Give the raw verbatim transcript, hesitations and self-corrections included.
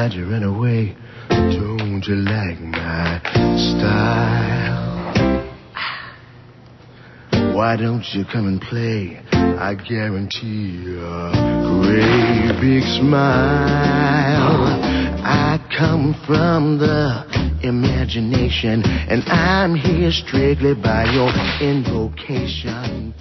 Why'd you run away? Don't you like my style? Why don't you come and play? I guarantee a great big smile. I come from the imagination, and I'm here strictly by your invocation.